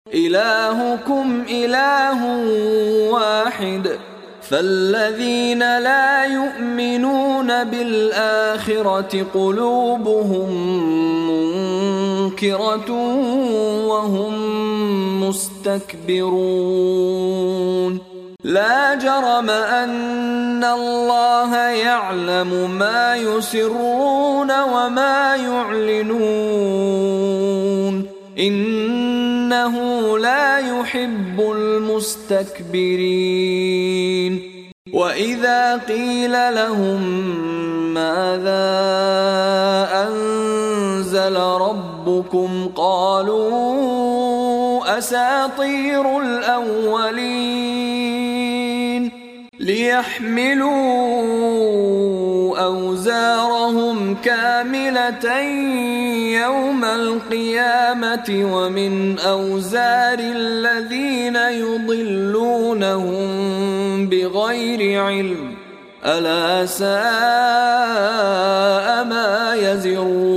إلهكم إله واحد فالذين لا يؤمنون بالآخرة قلوبهم منكرة وهم مستكبرون لا جرم أن الله يعلم ما يسرون وما يعلنون إنه لا يحب المستكبرين وإذا قيل لهم ماذا أنزل ربكم قالوا أساطير الأولين ليحملوا أوزارهم كاملة يوم القيامة ومن أوزار الذين يضلونهم بغير علم ألا ساء ما يزرون